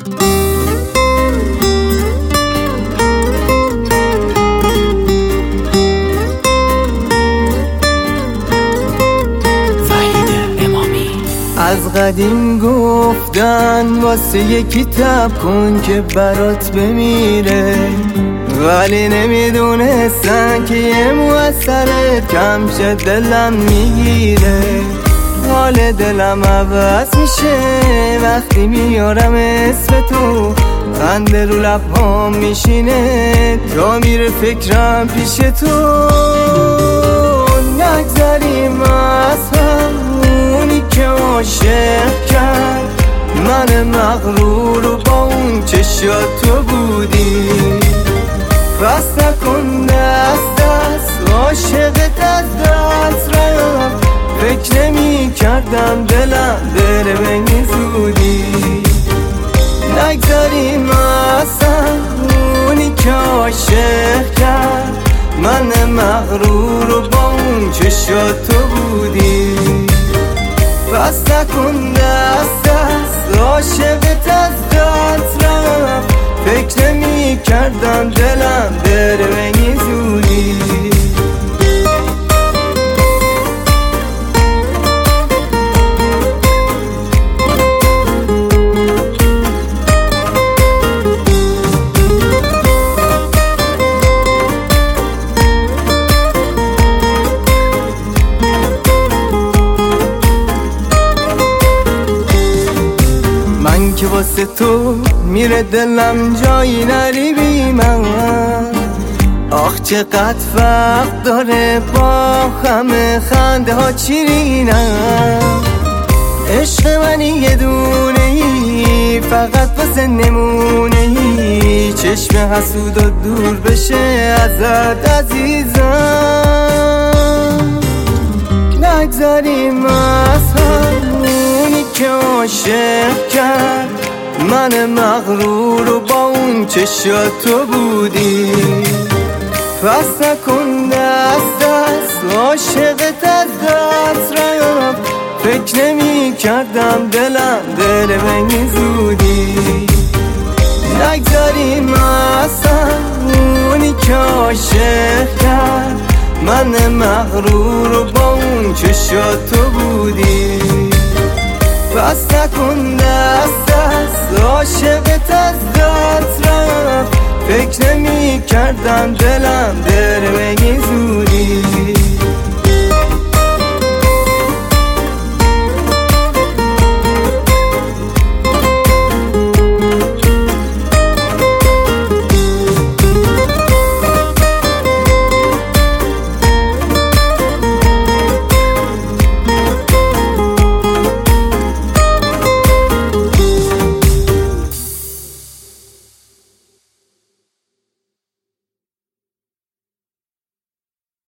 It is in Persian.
از قدیم گفتن واسه یکی تب کن که برات بمیره، ولی نمیدونستن که یه موثرت کم شد دلم میگیره. حال دلم عوض میشه وقتی میارم اسم تو، خنده رو لبهام میشینه تا میره فکرم پیش تو. نگذریم از همونی که عاشق کرد من مغرور و با اون چشات تو بودی. بس نکن دست عاشقت از دست رفت، فکر نمی کردم دلم بره به این زودی. نگذاریم اصلا اونی که عاشق کرد من مغرور و با اون چشات تو بودی. بس نکن دست عاشقت از دست رفت، فکر نمی کردم دلم بره به این زودی. من که واسه تو میره دلم جایی نری بی من، آخ چقدر فرق داره با همه خنده ها چیرینم. عشق منی یه دونه ای فقط واسه نمونه ای، چشم حسود و دور بشه ازت عزیزم. نگذاریم از همونی که عاشق کرد من مغرور و با اون چشات تو بودی. پس نکن دست عاشقت از دست رفت، فکر نمی کردم دلم بره به این زودی. نگذاریم اصلا اونی که عاشق کرد من مغرور و با اون چشات تو بودی. پس نکن دست عاشقت از دست رفت، فکر نمی کردم دلم